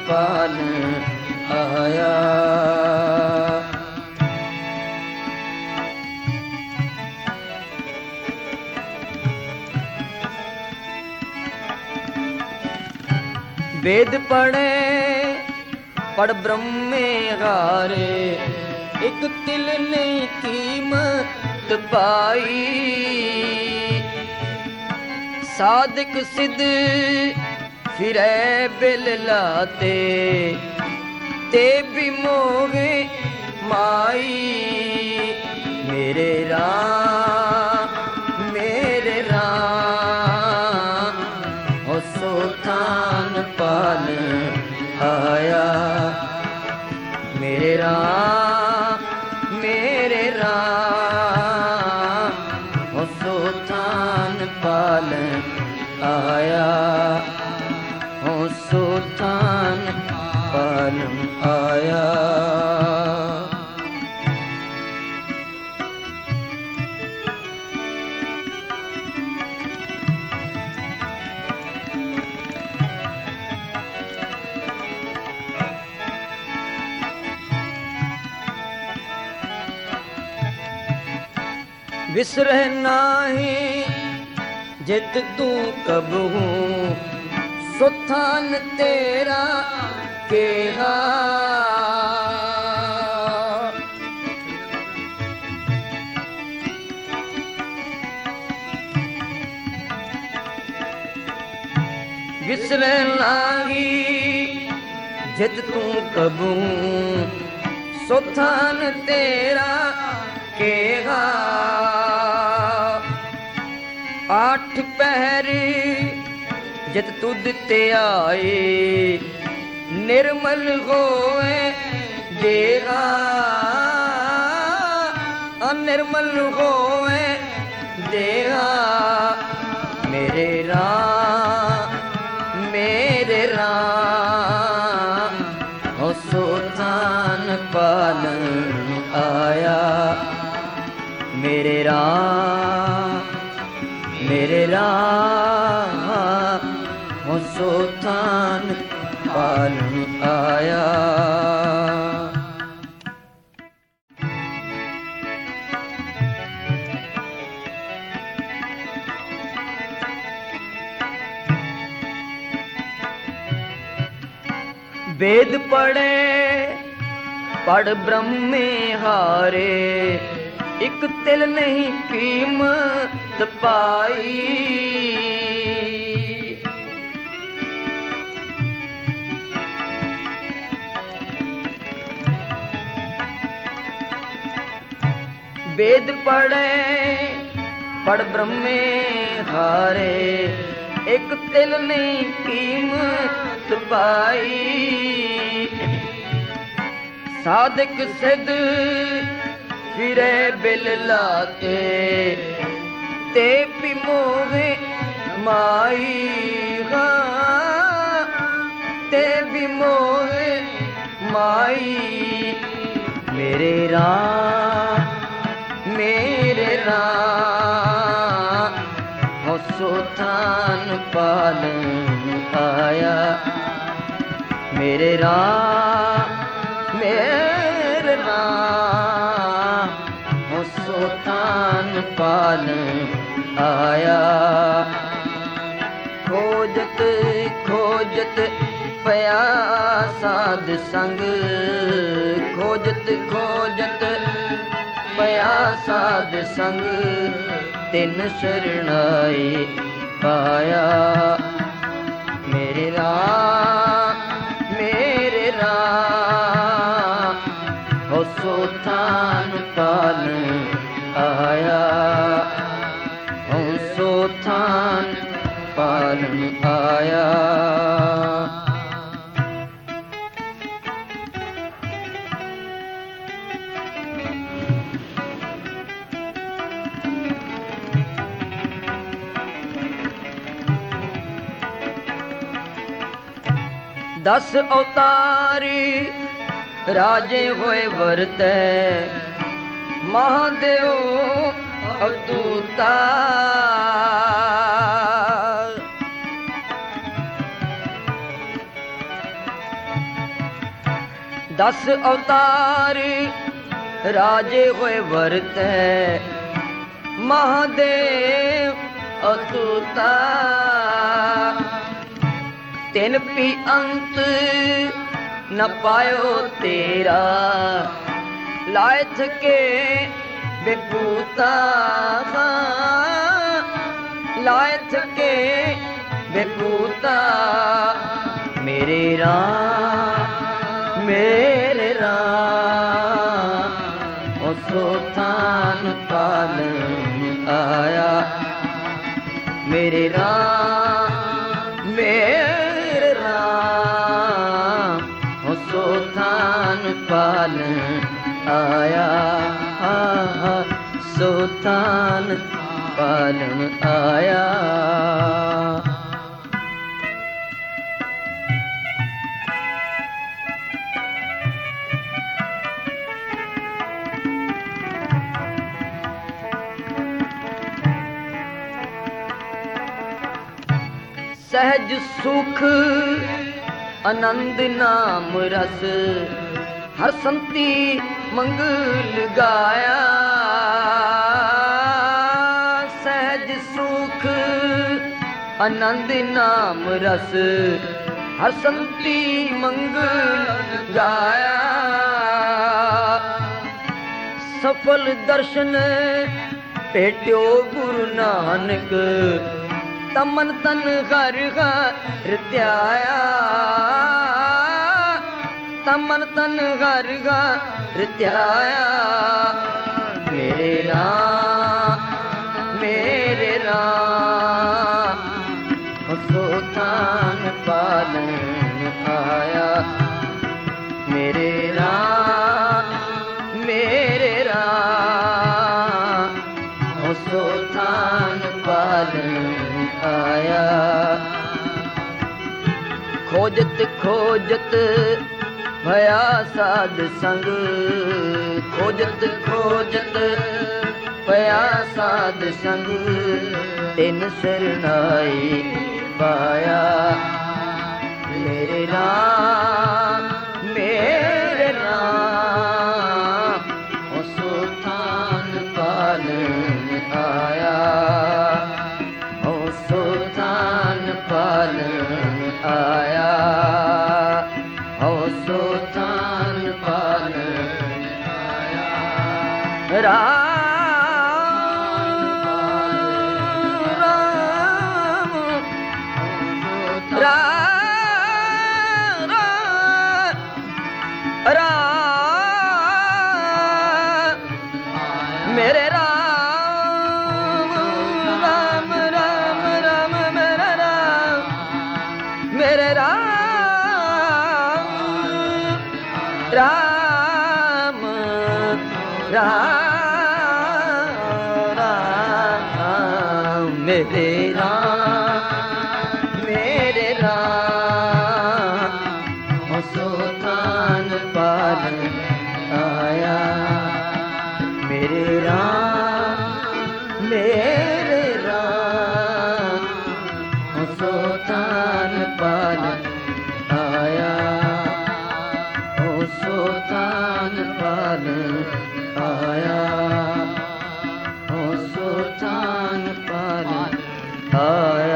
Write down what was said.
ਪਾਲਨ ਆਇਆ। वेद पढ़े पढ़ ब्रह्मे हारे, एक तिल नहीं कीमत पाई। साधक सिद्ध फिरे बिल लाते, ते भी मोहे माई। मेरे राम हो सोतान पालन आया। मेरे राम हो सोतान पालन आया। हो सोतान पालन आया। विसरह नाही जित तू कबहू, सुथान तेरा केहा। विसरह नाही जित तू कबहू, सुथान तेरा केहा। आठ पहर जद तुद ते आए, निर्मल होए देहा। अनिर्मल होए देहा। मेरे राम हो सोतान पालन आया। मेरे राम हो सोतान पालन आया। वेद पढ़े पढ़ ब्रह्मे हारे, एक तिल नहीं कीमत पाई। वेद पढ़े पढ़ ब्रह्मे हारे, एक तिल नहीं कीमत पाई। साधक सिद्ध फिरे बिल लाते, ते भी मोहे माई। ते भी मोहे माई। मेरे राम हो सोतान पालन आया। मेरे राम हो सोतान पालन आया। खोजत खोजत पया साध संग, खोजत खोजत पया साध संग, तिन शरणाई पाया। मेरे राम हो सोतान पालन आया। हो सोतान पालन आया। दस अवतारी राजे होए वरतै, महादेव अवतूता। दस अवतार राजे होए वरतै महादेव अतुता तिन भी अंत न पायो तेरा लाए थके बेपूता लाए थके बेपूता मेरे राम ओ सोतान पालन आया मेरे राम ओ सोतान पालन आया सोतान पालन आया। सहज सुख आनंद नाम रस हर संति मंगल गाया सहज सुख आनंद नाम रस हर संति मंगल गाया सफल दर्शन भेट्यो गुरु नानक तमन तन घर घर त्याया तमन तन घर घर त्याया मेरे राम सोतान पालन आया मेरे राम सोतान पालन आया। खोजत खोजत भया साध संग खोजत खोजत भया साध संग तिन शरणाई पाया मेरे राम ओ सोतान पालन आया ओ सोतान पालन आया ओ सोतान पालन आया। राम मेरे राम राम राम राम मेरे राम मेरे राम राम राम राम मेरे राम ओ सोतान पालन आया मेरे राम ओ सोतान पालन आया ओ सोतान पालन आया ओ सोतान पालन आया।